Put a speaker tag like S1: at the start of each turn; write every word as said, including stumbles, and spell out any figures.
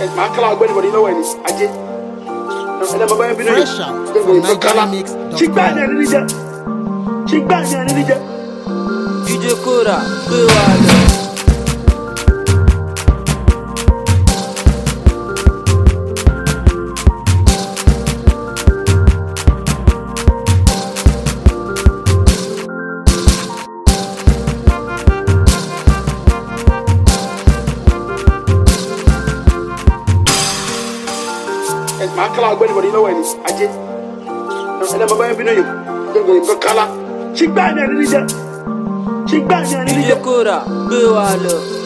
S1: màá kálá ọgbẹ́ni bọ̀dé lọ́wọ́ ẹni ajé ẹ̀dá bàbá yẹn bí náà yóò gbé kálá ṣígbà ní ẹni níjẹ ṣígbà ní ẹni níjẹ.
S2: D J Kora gbé wa lọ.
S1: màá kálá ọgbẹ́ni bọ̀dé lọ́wọ́ ẹni ajé ẹ̀dá bàbá yẹn bí náà yóò gbé kálá ṣígbà ní ẹni níjẹ ṣígbà ní ẹni níjẹ.
S2: D J Kora gbé wa lọ.